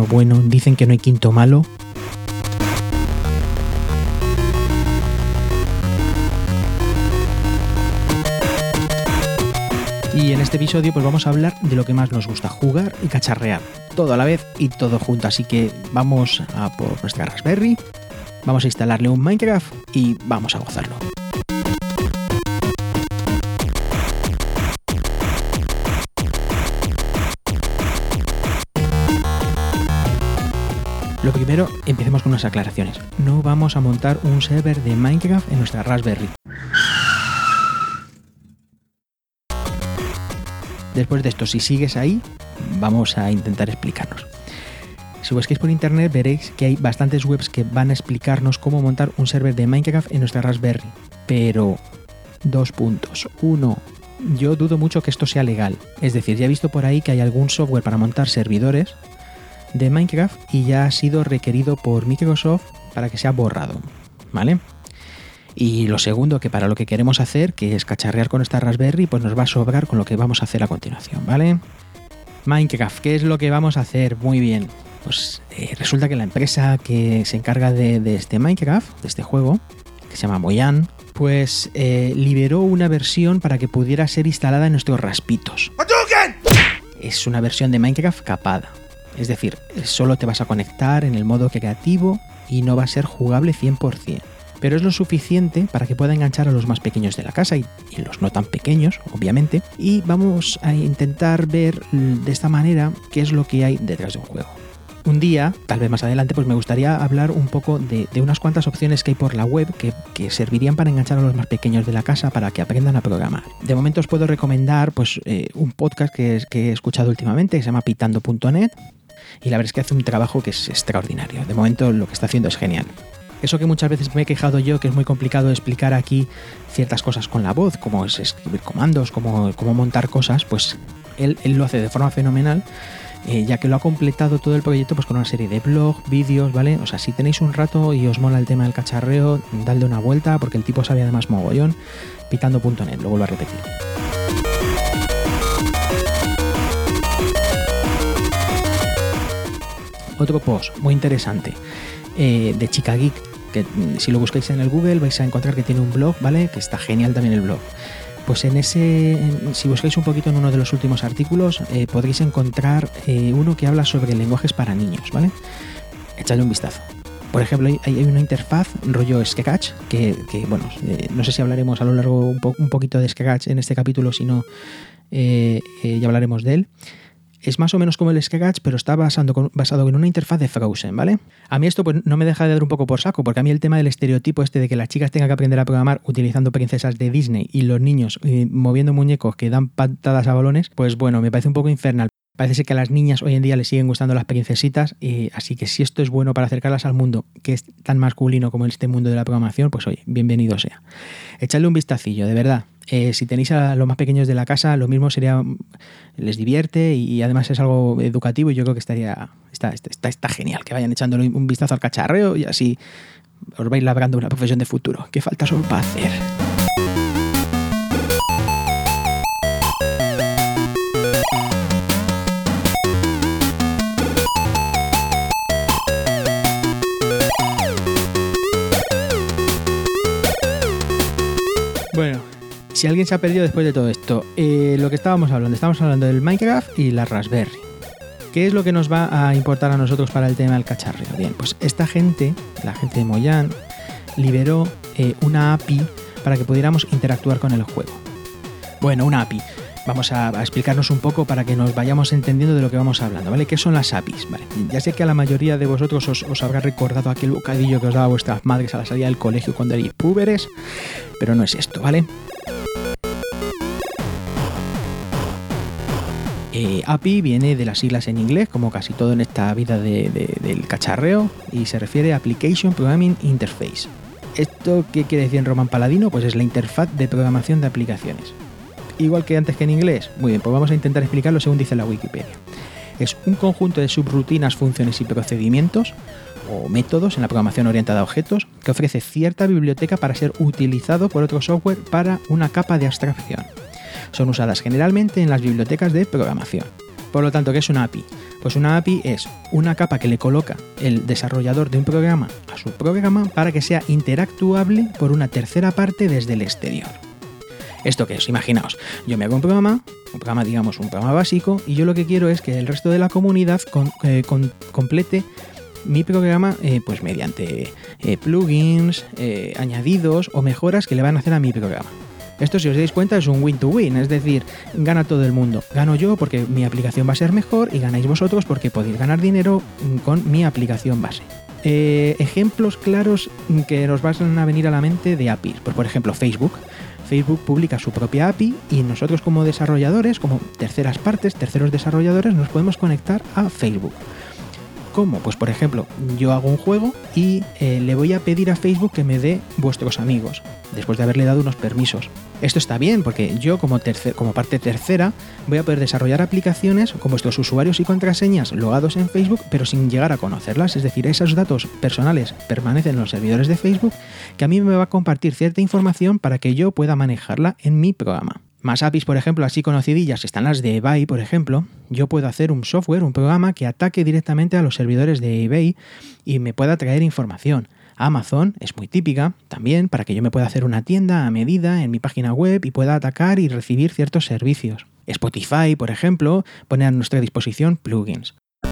bueno, dicen que no hay quinto malo. Y en este episodio pues vamos a hablar de lo que más nos gusta, jugar y cacharrear, todo a la vez y todo junto. Así que vamos a por nuestra Raspberry, vamos a instalarle un Minecraft y vamos a gozarlo. Lo primero, empecemos con unas aclaraciones. No vamos a montar un server de Minecraft en nuestra Raspberry. Después de esto, si sigues ahí, vamos a intentar explicarnos. Si busquéis por internet veréis que hay bastantes webs que van a explicarnos cómo montar un server de Minecraft en nuestra Raspberry. Pero, 2 puntos. 1. Yo dudo mucho que esto sea legal. Es decir, ya he visto por ahí que hay algún software para montar servidores de Minecraft y ya ha sido requerido por Microsoft para que sea borrado, ¿vale? Y lo segundo, que para lo que queremos hacer, que es cacharrear con esta Raspberry, pues nos va a sobrar con lo que vamos a hacer a continuación, ¿vale? Minecraft, ¿qué es lo que vamos a hacer? Muy bien, pues resulta que la empresa que se encarga de este Minecraft, de este juego, que se llama Mojang, pues liberó una versión para que pudiera ser instalada en nuestros raspitos. Es una versión de Minecraft capada, es decir, solo te vas a conectar en el modo creativo y no va a ser jugable 100%. Pero es lo suficiente para que pueda enganchar a los más pequeños de la casa y los no tan pequeños, obviamente. Y vamos a intentar ver de esta manera qué es lo que hay detrás de un juego. Un día, tal vez más adelante, pues me gustaría hablar un poco de unas cuantas opciones que hay por la web que servirían para enganchar a los más pequeños de la casa para que aprendan a programar. De momento os puedo recomendar pues, un podcast que he escuchado últimamente que se llama pitando.net y la verdad es que hace un trabajo que es extraordinario. De momento lo que está haciendo es genial. Eso que muchas veces me he quejado yo, que es muy complicado explicar aquí ciertas cosas con la voz, como es escribir comandos, como montar cosas, pues él lo hace de forma fenomenal, ya que lo ha completado todo el proyecto pues con una serie de blogs, vídeos, ¿vale? O sea, si tenéis un rato y os mola el tema del cacharreo, dadle una vuelta, porque el tipo sabe además mogollón. Pitando.net, lo vuelvo a repetir. Otro post muy interesante de Chica Geek, que si lo buscáis en el Google vais a encontrar que tiene un blog, ¿vale? Que está genial también el blog. Pues si buscáis un poquito en uno de los últimos artículos, podréis encontrar uno que habla sobre lenguajes para niños, ¿vale? Echadle un vistazo. Por ejemplo, hay una interfaz rollo Sketch, que bueno, no sé si hablaremos a lo largo un poquito de Sketch en este capítulo, si no, ya hablaremos de él. Es más o menos como el Sketch, pero está basado en una interfaz de Frozen, ¿vale? A mí esto pues no me deja de dar un poco por saco, porque a mí el tema del estereotipo de que las chicas tengan que aprender a programar utilizando princesas de Disney y los niños moviendo muñecos que dan patadas a balones, pues bueno, me parece un poco infernal. Parece ser que a las niñas hoy en día les siguen gustando las princesitas, así que si esto es bueno para acercarlas al mundo, que es tan masculino como este mundo de la programación, pues oye, bienvenido sea. Echadle un vistacillo, de verdad. Si tenéis a los más pequeños de la casa, lo mismo les divierte y además es algo educativo y yo creo que está genial que vayan echándole un vistazo al cacharreo y así os vais labrando una profesión de futuro. ¿Qué falta solo para hacer? Bueno, si alguien se ha perdido después de todo esto, lo que estamos hablando del Minecraft y la Raspberry. ¿Qué es lo que nos va a importar a nosotros para el tema del cacharreo? Bien, pues esta gente, la gente de Mojang, liberó una API para que pudiéramos interactuar con el juego. Bueno, una API. Vamos a explicarnos un poco para que nos vayamos entendiendo de lo que vamos hablando, ¿vale? ¿Qué son las APIs? Vale, ya sé que a la mayoría de vosotros os habrá recordado aquel bocadillo que os daba vuestras madres a la salida del colegio cuando erais púberes, pero no es esto, ¿vale? API viene de las siglas en inglés, como casi todo en esta vida del cacharreo, y se refiere a Application Programming Interface. ¿Esto qué quiere decir en román paladino? Pues es la interfaz de programación de aplicaciones. Igual que antes que en inglés. Muy bien, pues vamos a intentar explicarlo según dice la Wikipedia. Es un conjunto de subrutinas, funciones y procedimientos o métodos en la programación orientada a objetos que ofrece cierta biblioteca para ser utilizado por otro software para una capa de abstracción. Son usadas generalmente en las bibliotecas de programación. Por lo tanto, ¿qué es una API? Pues una API es una capa que le coloca el desarrollador de un programa a su programa para que sea interactuable por una tercera parte desde el exterior. ¿Esto qué es? Imaginaos, yo me hago un programa digamos un programa básico, y yo lo que quiero es que el resto de la comunidad complete mi programa pues mediante plugins, añadidos o mejoras que le van a hacer a mi programa. Esto, si os dais cuenta, es un win-to-win, es decir, gana todo el mundo. Gano yo porque mi aplicación va a ser mejor y ganáis vosotros porque podéis ganar dinero con mi aplicación base. Ejemplos claros que nos van a venir a la mente de APIs. Pues, por ejemplo, Facebook. Facebook publica su propia API y nosotros como desarrolladores, como terceras partes, terceros desarrolladores, nos podemos conectar a Facebook. ¿Cómo? Pues por ejemplo, yo hago un juego y le voy a pedir a Facebook que me dé vuestros amigos, después de haberle dado unos permisos. Esto está bien porque yo como parte tercera voy a poder desarrollar aplicaciones con vuestros usuarios y contraseñas logados en Facebook, pero sin llegar a conocerlas. Es decir, esos datos personales permanecen en los servidores de Facebook, que a mí me va a compartir cierta información para que yo pueda manejarla en mi programa. Más APIs, por ejemplo, así conocidillas, están las de eBay, por ejemplo. Yo puedo hacer un programa que ataque directamente a los servidores de eBay y me pueda traer información. Amazon es muy típica también para que yo me pueda hacer una tienda a medida en mi página web y pueda atacar y recibir ciertos servicios. Spotify, por ejemplo, pone a nuestra disposición plugins.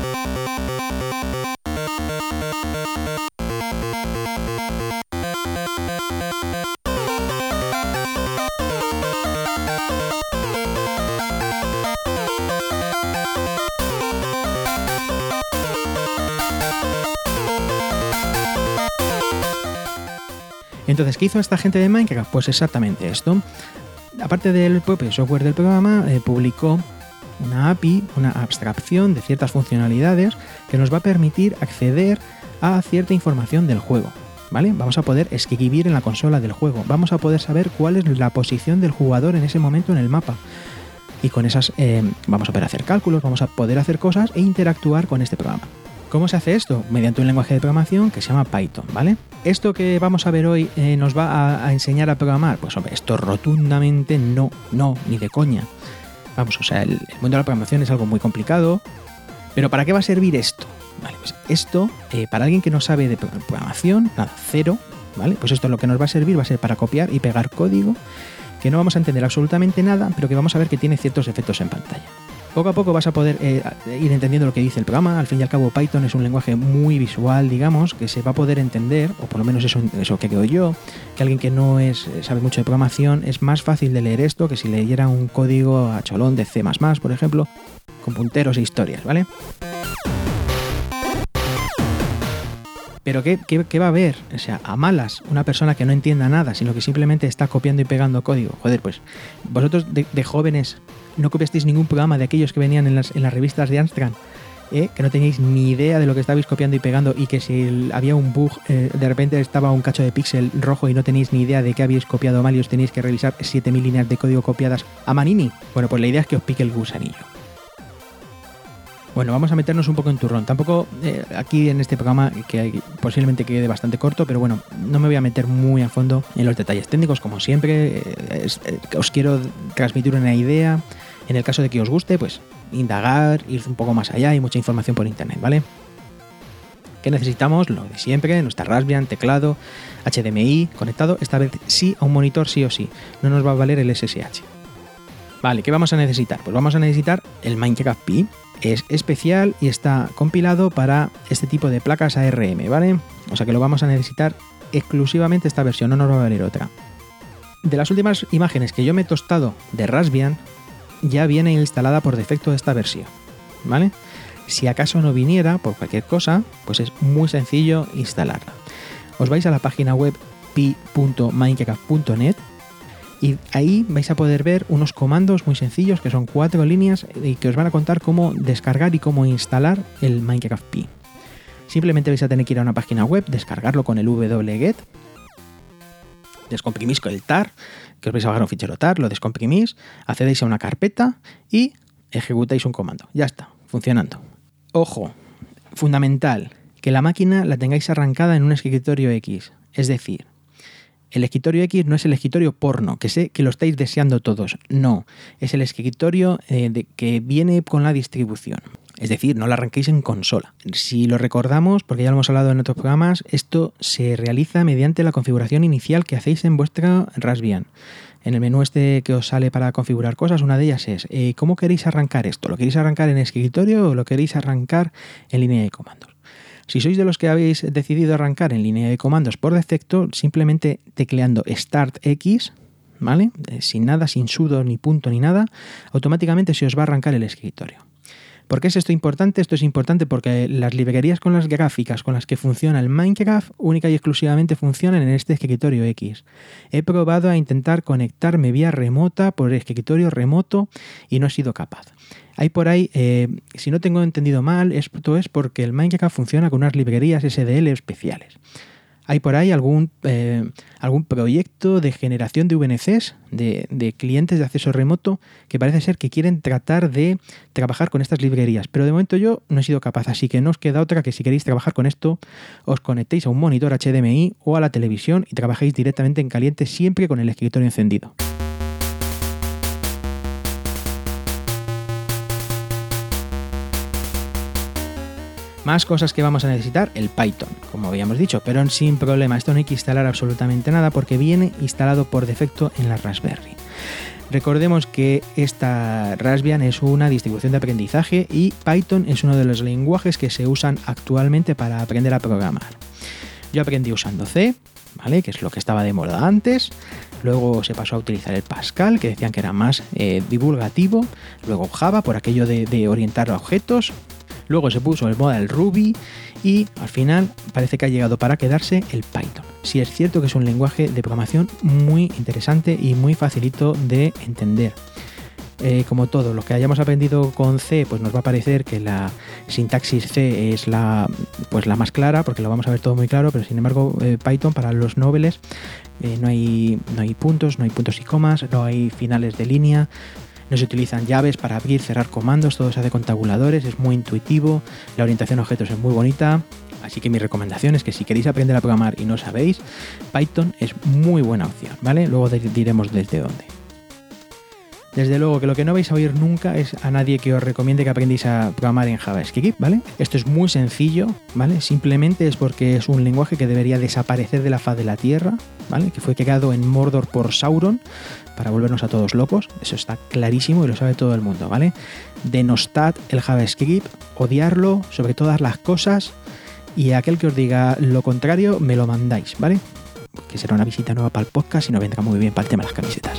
Entonces, ¿qué hizo esta gente de Minecraft? Pues exactamente esto. Aparte del propio software del programa, publicó una API, una abstracción de ciertas funcionalidades que nos va a permitir acceder a cierta información del juego, ¿vale? Vamos a poder escribir en la consola del juego, vamos a poder saber cuál es la posición del jugador en ese momento en el mapa. Y con esas vamos a poder hacer cálculos, vamos a poder hacer cosas e interactuar con este programa. ¿Cómo se hace esto? Mediante un lenguaje de programación que se llama Python, ¿vale? ¿Esto que vamos a ver hoy nos va a enseñar a programar? Pues hombre, esto rotundamente no, ni de coña. Vamos, o sea, el mundo de la programación es algo muy complicado, pero ¿para qué va a servir esto? Vale, pues esto, para alguien que no sabe de programación, nada, cero, ¿vale? Pues esto lo que nos va a servir va a ser para copiar y pegar código, que no vamos a entender absolutamente nada, pero que vamos a ver que tiene ciertos efectos en pantalla. Poco a poco vas a poder ir entendiendo lo que dice el programa. Al fin y al cabo, Python es un lenguaje muy visual, digamos, que se va a poder entender, o por lo menos eso que creo yo, que alguien que no sabe mucho de programación, es más fácil de leer esto que si leyera un código a cholón de C++, por ejemplo, con punteros e historias, ¿vale? Pero ¿qué va a ver? O sea, a malas, una persona que no entienda nada, sino que simplemente está copiando y pegando código. Joder, pues vosotros de jóvenes no copiasteis ningún programa de aquellos que venían en las revistas de Amstrad, que no teníais ni idea de lo que estabais copiando y pegando, y que si había un bug, de repente estaba un cacho de píxel rojo y no tenéis ni idea de qué habéis copiado mal y os tenéis que revisar 7.000 líneas de código copiadas a manini. Bueno, pues la idea es que os pique el gusanillo. Bueno, vamos a meternos un poco en turrón. Tampoco aquí en este programa, que posiblemente quede bastante corto, pero bueno, no me voy a meter muy a fondo en los detalles técnicos, como siempre. Os quiero transmitir una idea. En el caso de que os guste, pues indagar, ir un poco más allá, hay mucha información por internet, ¿vale? ¿Qué necesitamos? Lo de siempre, nuestra Raspbian, teclado, HDMI conectado, esta vez sí a un monitor sí o sí, no nos va a valer el SSH. Vale, ¿qué vamos a necesitar? Pues vamos a necesitar el Minecraft Pi. Es especial y está compilado para este tipo de placas ARM, ¿vale? O sea que lo vamos a necesitar exclusivamente esta versión, no nos va a valer otra. De las últimas imágenes que yo me he tostado de Raspbian, ya viene instalada por defecto esta versión, ¿vale? Si acaso no viniera, por cualquier cosa, pues es muy sencillo instalarla. Os vais a la página web pi.minecraft.net y ahí vais a poder ver unos comandos muy sencillos que son 4 líneas y que os van a contar cómo descargar y cómo instalar el Minecraft Pi. Simplemente vais a tener que ir a una página web, descargarlo con el wget, descomprimís con el tar, que os vais a bajar un fichero tar, lo descomprimís, accedéis a una carpeta y ejecutáis un comando. Ya está, funcionando. Ojo, fundamental, que la máquina la tengáis arrancada en un escritorio X, es decir, El escritorio X no es el escritorio porno, que sé que lo estáis deseando todos. No, es el escritorio que viene con la distribución. Es decir, no lo arranquéis en consola. Si lo recordamos, porque ya lo hemos hablado en otros programas, esto se realiza mediante la configuración inicial que hacéis en vuestra Raspbian. En el menú este que os sale para configurar cosas, una de ellas es ¿cómo queréis arrancar esto? ¿Lo queréis arrancar en escritorio o lo queréis arrancar en línea de comandos? Si sois de los que habéis decidido arrancar en línea de comandos por defecto, simplemente tecleando Start X, ¿vale? Sin nada, sin sudo, ni punto, ni nada, automáticamente se os va a arrancar el escritorio. ¿Por qué es esto importante? Esto es importante porque las librerías con las gráficas con las que funciona el Minecraft única y exclusivamente funcionan en este escritorio X. He probado a intentar conectarme vía remota por escritorio remoto y no he sido capaz. Hay por ahí, si no tengo entendido mal, esto es porque el Minecraft funciona con unas librerías SDL especiales. Hay por ahí algún proyecto de generación de VNCs, de clientes de acceso remoto, que parece ser que quieren tratar de trabajar con estas librerías. Pero de momento yo no he sido capaz, así que no os queda otra que si queréis trabajar con esto, os conectéis a un monitor HDMI o a la televisión y trabajéis directamente en caliente siempre con el escritorio encendido. Más cosas que vamos a necesitar, el Python, como habíamos dicho, pero sin problema. Esto no hay que instalar absolutamente nada porque viene instalado por defecto en la Raspberry. Recordemos que esta Raspbian es una distribución de aprendizaje y Python es uno de los lenguajes que se usan actualmente para aprender a programar. Yo aprendí usando C, ¿vale? Que es lo que estaba de moda antes. Luego se pasó a utilizar el Pascal, que decían que era más divulgativo. Luego Java, por aquello de orientar a objetos. Luego se puso el moda el Ruby y al final parece que ha llegado para quedarse el Python. Sí es cierto que es un lenguaje de programación muy interesante y muy facilito de entender. Como todo, lo que hayamos aprendido con C, pues nos va a parecer que la sintaxis C es la más clara, porque lo vamos a ver todo muy claro, pero sin embargo Python para los noveles no hay puntos, no hay puntos y comas, no hay finales de línea. No se utilizan llaves para abrir, cerrar comandos, todo se hace con tabuladores, es muy intuitivo, la orientación a objetos es muy bonita, así que mi recomendación es que si queréis aprender a programar y no sabéis, Python es muy buena opción, ¿vale? Luego diremos desde dónde. Desde luego que lo que no vais a oír nunca es a nadie que os recomiende que aprendáis a programar en JavaScript, ¿vale? Esto es muy sencillo, ¿vale? Simplemente es porque es un lenguaje que debería desaparecer de la faz de la Tierra, ¿vale? Que fue creado en Mordor por Sauron para volvernos a todos locos, eso está clarísimo y lo sabe todo el mundo, ¿vale? Denostad el JavaScript, odiarlo sobre todas las cosas y a aquel que os diga lo contrario me lo mandáis, ¿vale? Que será una visita nueva para el podcast y nos vendrá muy bien para el tema de las camisetas.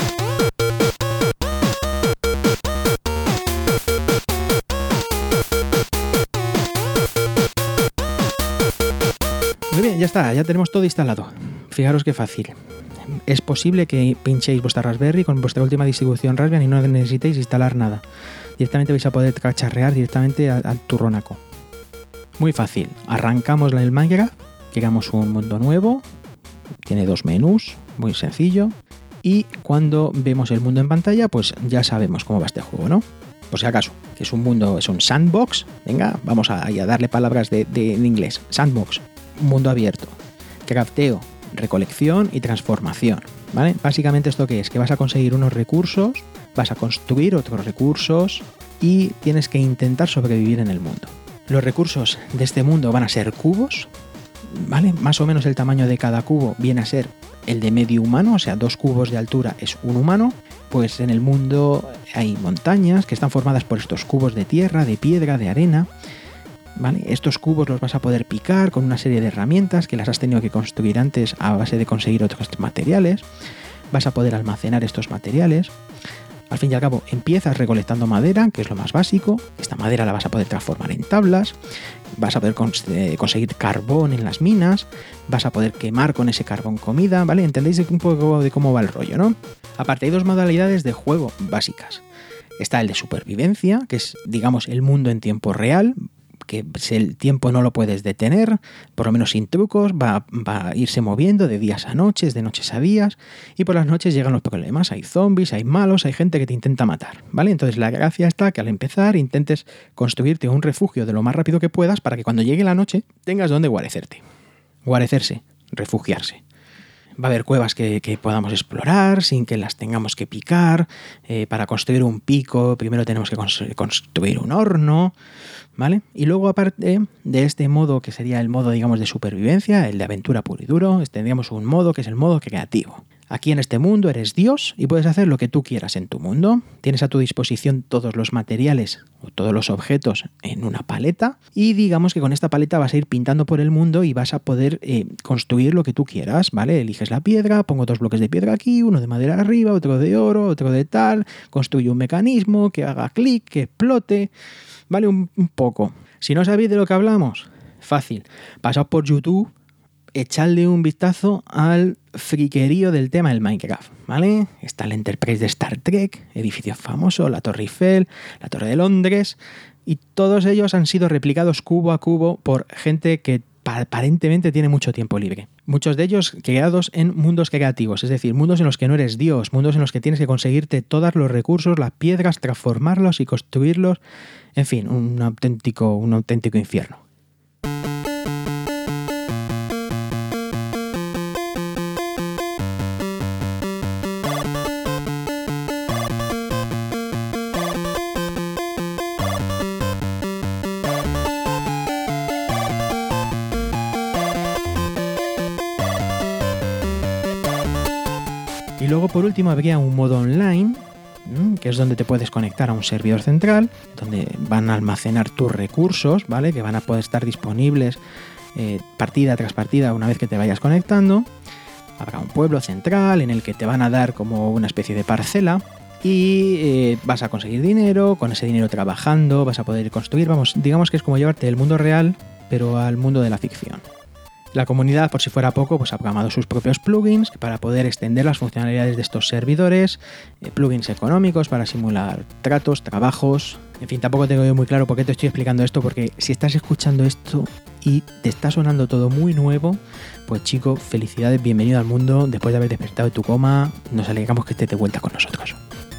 Muy bien, ya está, ya tenemos todo instalado. Fijaros qué fácil. Es posible que pinchéis vuestra Raspberry con vuestra última distribución Raspbian y no necesitéis instalar nada. Directamente vais a poder cacharrear directamente al turronaco. Muy fácil. Arrancamos el Minecraft, creamos un mundo nuevo, tiene 2 menús, muy sencillo. Y cuando vemos el mundo en pantalla, pues ya sabemos cómo va este juego, ¿no? Por si acaso, que es un mundo, es un sandbox. Venga, vamos a darle palabras en inglés. Sandbox, mundo abierto, crafteo, recolección y transformación, ¿vale? Básicamente esto que es, que vas a conseguir unos recursos, vas a construir otros recursos y tienes que intentar sobrevivir en el mundo. Los recursos de este mundo van a ser cubos, ¿vale? Más o menos el tamaño de cada cubo viene a ser el de medio humano, o sea, 2 cubos de altura es un humano. Pues en el mundo hay montañas que están formadas por estos cubos de tierra, de piedra, de arena, ¿vale? Estos cubos los vas a poder picar con una serie de herramientas que las has tenido que construir antes a base de conseguir otros materiales. Vas a poder almacenar estos materiales. Al fin y al cabo, empiezas recolectando madera, que es lo más básico. Esta madera la vas a poder transformar en tablas. Vas a poder conseguir carbón en las minas. Vas a poder quemar con ese carbón comida, ¿vale? ¿Entendéis un poco de cómo va el rollo, no? Aparte, hay 2 modalidades de juego básicas. Está el de supervivencia, que es, digamos, el mundo en tiempo real, que el tiempo no lo puedes detener, por lo menos sin trucos, va a irse moviendo de días a noches, de noches a días, y por las noches llegan los problemas, hay zombies, hay malos, hay gente que te intenta matar, ¿vale? Entonces la gracia está que al empezar intentes construirte un refugio de lo más rápido que puedas para que cuando llegue la noche tengas donde guarecerse, refugiarse. Va a haber cuevas que podamos explorar sin que las tengamos que picar. Para construir un pico, primero tenemos que construir un horno, ¿vale? Y luego, aparte de este modo, que sería el modo, digamos, de supervivencia, el de aventura puro y duro, tendríamos un modo que es el modo creativo. Aquí en este mundo eres Dios y puedes hacer lo que tú quieras en tu mundo. Tienes a tu disposición todos los materiales o todos los objetos en una paleta y digamos que con esta paleta vas a ir pintando por el mundo y vas a poder construir lo que tú quieras, ¿vale? Eliges la piedra, pongo 2 bloques de piedra aquí, uno de madera arriba, otro de oro, otro de tal, construyo un mecanismo que haga clic, que explote, ¿vale? Un poco. Si no sabéis de lo que hablamos, fácil. Pasaos por YouTube, echadle un vistazo al friquerío del tema del Minecraft, ¿vale? Está el Enterprise de Star Trek, edificios famosos, la Torre Eiffel, la Torre de Londres, y todos ellos han sido replicados cubo a cubo por gente que aparentemente tiene mucho tiempo libre. Muchos de ellos creados en mundos creativos, es decir, mundos en los que no eres Dios, mundos en los que tienes que conseguirte todos los recursos, las piedras, transformarlos y construirlos, en fin, un auténtico infierno. Y luego, por último, habría un modo online, que es donde te puedes conectar a un servidor central, donde van a almacenar tus recursos, ¿vale? Que van a poder estar disponibles partida tras partida una vez que te vayas conectando. Habrá un pueblo central en el que te van a dar como una especie de parcela y vas a conseguir dinero, con ese dinero trabajando, vas a poder construir, vamos, digamos que es como llevarte del mundo real, pero al mundo de la ficción. La comunidad, por si fuera poco, pues ha programado sus propios plugins para poder extender las funcionalidades de estos servidores, plugins económicos para simular tratos, trabajos. En fin, tampoco tengo yo muy claro por qué te estoy explicando esto, porque si estás escuchando esto y te está sonando todo muy nuevo, pues chico, felicidades, bienvenido al mundo. Después de haber despertado de tu coma, nos alegramos que estés de vuelta con nosotros.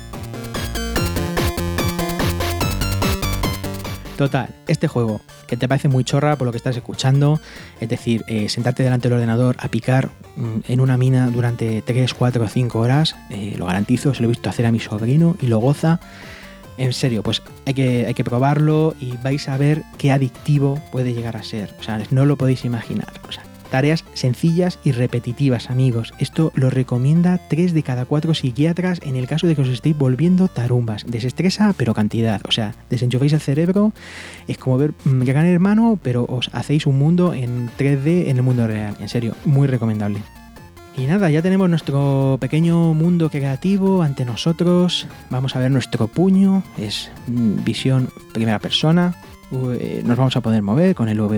Total, este juego que te parece muy chorra por lo que estás escuchando, es decir, sentarte delante del ordenador a picar en una mina durante 3, 4 o 5 horas, lo garantizo, se lo he visto hacer a mi sobrino y lo goza. En serio, pues hay que probarlo y vais a ver qué adictivo puede llegar a ser. O sea, no lo podéis imaginar. O sea, tareas sencillas y repetitivas, amigos. Esto lo recomienda 3 de cada 4 psiquiatras en el caso de que os estéis volviendo tarumbas. Desestresa, pero cantidad. O sea, desenchufáis el cerebro. Es como ver Gran Hermano, pero os hacéis un mundo en 3D en el mundo real. En serio, muy recomendable. Y nada, ya tenemos nuestro pequeño mundo creativo ante nosotros. Vamos a ver nuestro puño. Es visión primera persona. Nos vamos a poder mover con el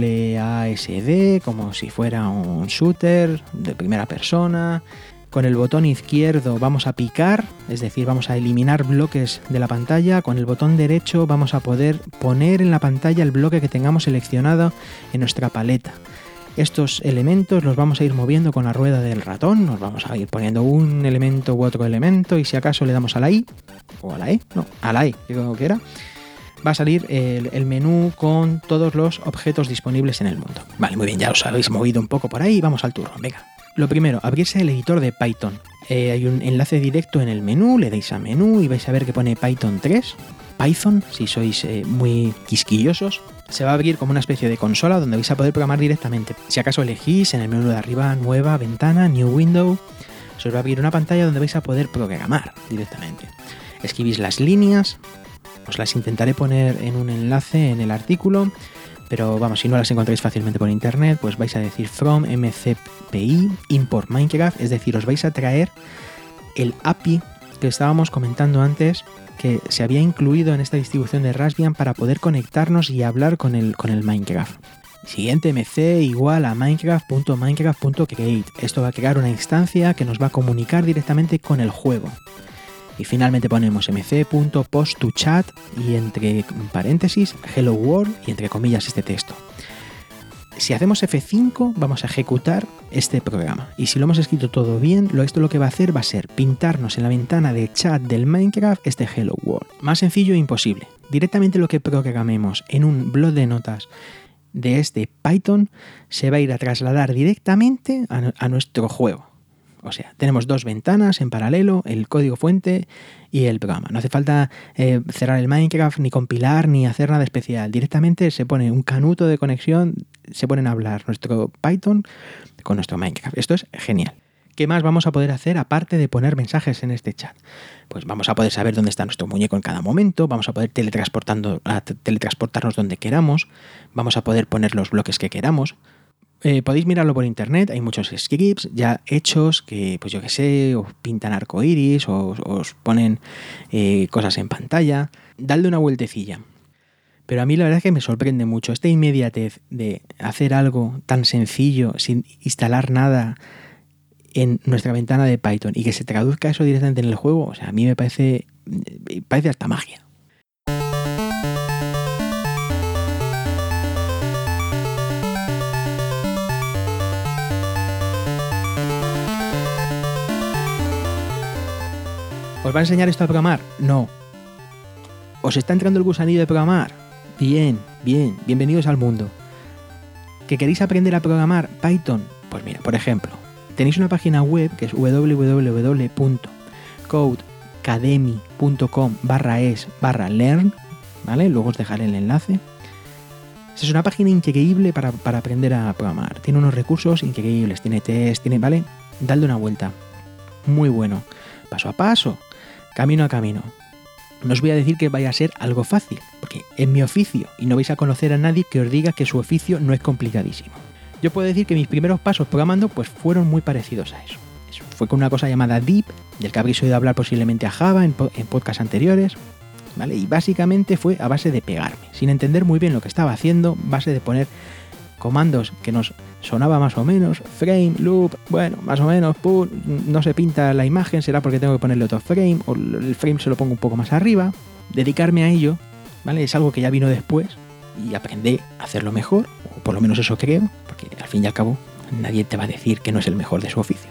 WASD como si fuera un shooter de primera persona. Con el botón izquierdo vamos a picar, es decir, vamos a eliminar bloques de la pantalla. Con el botón derecho vamos a poder poner en la pantalla el bloque que tengamos seleccionado en nuestra paleta. Estos elementos los vamos a ir moviendo con la rueda del ratón, nos vamos a ir poniendo un elemento u otro elemento y si acaso le damos a la I, o a la E, no, a la E, creo que era, va a salir el menú con todos los objetos disponibles en el mundo. Vale, muy bien, ya os habéis movido un poco por ahí, vamos al turno, venga. Lo primero, abrirse el editor de Python. Hay un enlace directo en el menú, le dais a menú y vais a ver que pone Python 3. Python, si sois muy quisquillosos, se va a abrir como una especie de consola donde vais a poder programar directamente. Si acaso elegís en el menú de arriba, nueva, ventana, new window, se os va a abrir una pantalla donde vais a poder programar directamente. Escribís las líneas, os las intentaré poner en un enlace en el artículo, pero vamos, si no las encontráis fácilmente por internet, pues vais a decir from mcpy import Minecraft, es decir, os vais a traer el API que estábamos comentando antes, que se había incluido en esta distribución de Raspbian para poder conectarnos y hablar con el Minecraft. Siguiente, mc igual a minecraft.minecraft.create. Esto va a crear una instancia que nos va a comunicar directamente con el juego. Y finalmente ponemos mc.post2chat y entre paréntesis hello world y entre comillas este texto. Si hacemos F5 vamos a ejecutar este programa y si lo hemos escrito todo bien, esto lo que va a hacer va a ser pintarnos en la ventana de chat del Minecraft este hello world. Más sencillo e imposible. Directamente lo que programemos en un bloc de notas de este Python se va a ir a trasladar directamente a nuestro juego. O sea, tenemos dos ventanas en paralelo, el código fuente y el programa. No hace falta cerrar el Minecraft, ni compilar, ni hacer nada especial. Directamente se pone un canuto de conexión, se ponen a hablar nuestro Python con nuestro Minecraft. Esto es genial. ¿Qué más vamos a poder hacer aparte de poner mensajes en este chat? Pues vamos a poder saber dónde está nuestro muñeco en cada momento, vamos a poder teletransportarnos donde queramos, vamos a poder poner los bloques que queramos. Podéis mirarlo por internet, hay muchos scripts ya hechos que, pues yo qué sé, os pintan arcoiris o os ponen cosas en pantalla. Dadle una vueltecilla. Pero a mí la verdad es que me sorprende mucho esta inmediatez de hacer algo tan sencillo sin instalar nada en nuestra ventana de Python y que se traduzca eso directamente en el juego. O sea, a mí me parece hasta magia. ¿Os va a enseñar esto a programar? No. ¿Os está entrando el gusanillo de programar? Bien, bienvenidos al mundo. ¿Que queréis aprender a programar Python? Pues mira, por ejemplo, tenéis una página web que es www.codecademy.com/es/learn, ¿vale? Luego os dejaré el enlace. Es una página increíble para aprender a programar. Tiene unos recursos increíbles, tiene test, ¿vale? Dadle una vuelta. Muy bueno. Paso a paso, camino a camino. No os voy a decir que vaya a ser algo fácil, porque es mi oficio y no vais a conocer a nadie que os diga que su oficio no es complicadísimo. Yo puedo decir que mis primeros pasos programando pues fueron muy parecidos a eso. Fue con una cosa llamada Deep, del que habréis oído hablar posiblemente a Java en podcasts anteriores, ¿vale? Y básicamente fue a base de pegarme, sin entender muy bien lo que estaba haciendo, base de poner comandos que nos sonaba más o menos, frame, loop, bueno, más o menos, no se pinta la imagen, será porque tengo que ponerle otro frame, o el frame se lo pongo un poco más arriba, dedicarme a ello, ¿vale? Es algo que ya vino después y aprendí a hacerlo mejor, o por lo menos eso creo, porque al fin y al cabo nadie te va a decir que no es el mejor de su oficio.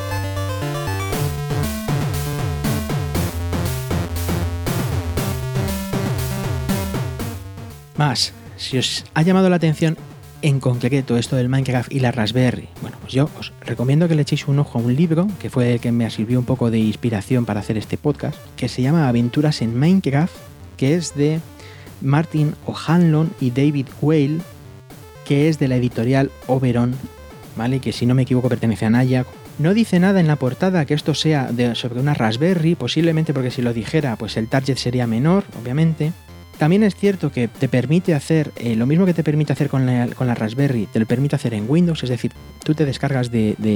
Más, si os ha llamado la atención en concreto esto del Minecraft y la Raspberry, bueno, pues yo os recomiendo que le echéis un ojo a un libro que fue el que me sirvió un poco de inspiración para hacer este podcast, que se llama Aventuras en Minecraft, que es de Martin O'Hanlon y David Whale, que es de la editorial Oberon, ¿vale? Que si no me equivoco pertenece a Naya. No dice nada en la portada que esto sea sobre una Raspberry, posiblemente porque si lo dijera, pues el target sería menor, obviamente. También es cierto que te permite hacer lo mismo que te permite hacer con la Raspberry, te lo permite hacer en Windows, es decir, tú te descargas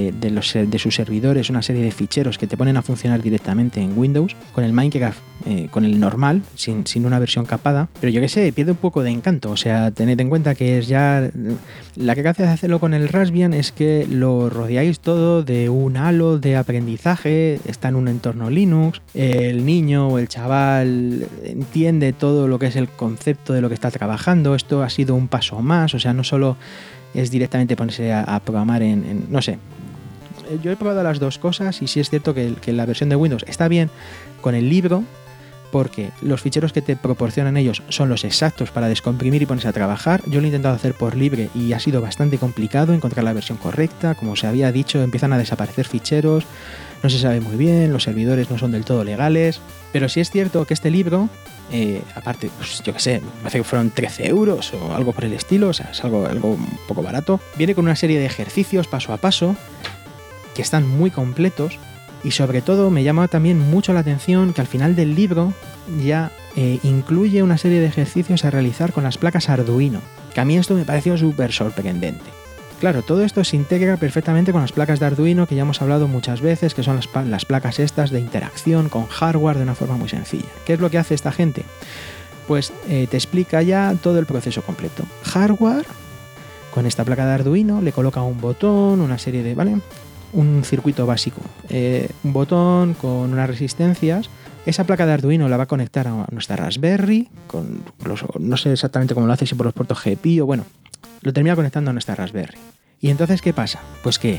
de sus servidores una serie de ficheros que te ponen a funcionar directamente en Windows, con el Minecraft, con el normal, sin una versión capada, pero yo qué sé, pierde un poco de encanto, o sea, tened en cuenta que es ya... La gracia de hacerlo con el Raspbian es que lo rodeáis todo de un halo de aprendizaje, está en un entorno Linux, el niño o el chaval entiende todo lo que es el concepto de lo que está trabajando. Esto ha sido un paso más, o sea, no solo es directamente ponerse a programar no sé. Yo he probado las dos cosas y sí es cierto que la versión de Windows está bien con el libro, porque los ficheros que te proporcionan ellos son los exactos para descomprimir y ponerse a trabajar. Yo lo he intentado hacer por libre y ha sido bastante complicado encontrar la versión correcta. Como se había dicho, empiezan a desaparecer ficheros, no se sabe muy bien, los servidores no son del todo legales, pero sí es cierto que este libro, aparte, pues yo qué sé, me parece que fueron 13 euros o algo por el estilo, o sea, es algo un poco barato. Viene con una serie de ejercicios paso a paso que están muy completos. Y sobre todo me llama también mucho la atención que al final del libro ya incluye una serie de ejercicios a realizar con las placas Arduino, que a mí esto me pareció súper sorprendente. Claro, todo esto se integra perfectamente con las placas de Arduino que ya hemos hablado muchas veces, que son las placas estas de interacción con hardware de una forma muy sencilla. ¿Qué es lo que hace esta gente? Pues te explica ya todo el proceso completo. Hardware, con esta placa de Arduino le coloca un botón, una serie de... ¿vale? Un circuito básico, un botón con unas resistencias. Esa placa de Arduino la va a conectar a nuestra Raspberry, no sé exactamente cómo lo hace, si por los puertos GPIO, bueno, lo termina conectando a nuestra Raspberry. Y entonces, ¿qué pasa? Pues que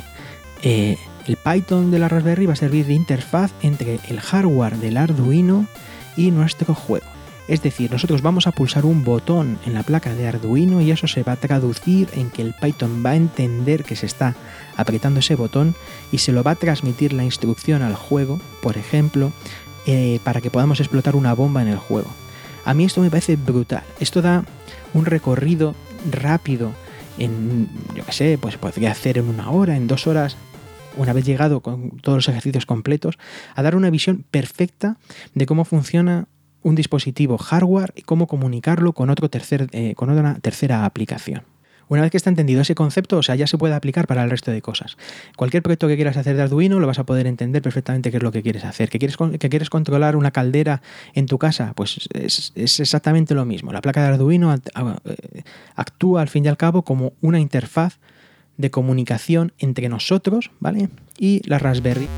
el Python de la Raspberry va a servir de interfaz entre el hardware del Arduino y nuestro juego. Es decir, nosotros vamos a pulsar un botón en la placa de Arduino y eso se va a traducir en que el Python va a entender que se está apretando ese botón y se lo va a transmitir la instrucción al juego, por ejemplo, para que podamos explotar una bomba en el juego. A mí esto me parece brutal. Esto da un recorrido rápido en, yo qué sé, pues podría hacer en 1 hora, en 2 horas, una vez llegado con todos los ejercicios completos, a dar una visión perfecta de cómo funciona un dispositivo hardware y cómo comunicarlo con otra tercera aplicación. Una vez que está entendido ese concepto, o sea, ya se puede aplicar para el resto de cosas. Cualquier proyecto que quieras hacer de Arduino lo vas a poder entender perfectamente qué es lo que quieres hacer. ¿Que quieres controlar una caldera en tu casa? Pues es exactamente lo mismo. La placa de Arduino actúa al fin y al cabo como una interfaz de comunicación entre nosotros, ¿vale? Y la Raspberry.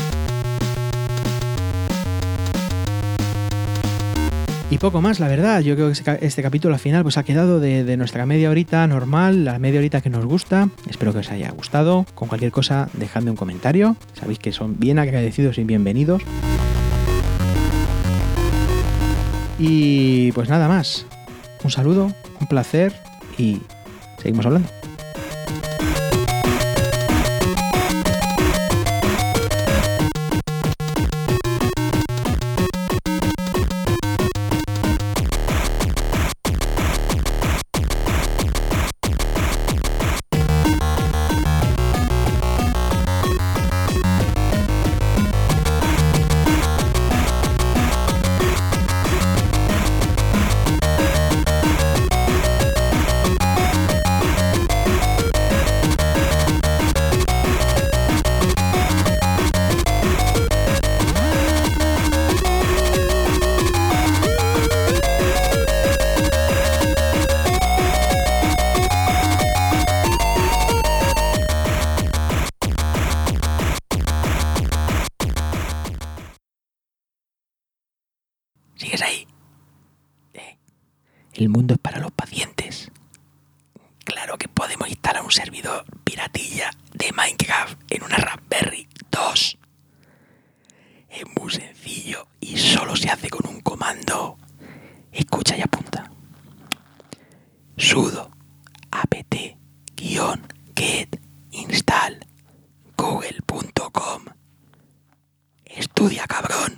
Y poco más, la verdad. Yo creo que este capítulo al final pues ha quedado de nuestra media horita normal, la media horita que nos gusta. Espero que os haya gustado. Con cualquier cosa, dejadme un comentario. Sabéis que son bien agradecidos y bienvenidos. Y pues nada más. Un saludo, un placer y seguimos hablando. ¿Sigues ahí? El mundo es para los pacientes. Claro que podemos instalar un servidor piratilla de Minecraft en una Raspberry 2. Es muy sencillo y solo se hace con un comando. Escucha y apunta. Sudo apt-get install google.com. Estudia, cabrón.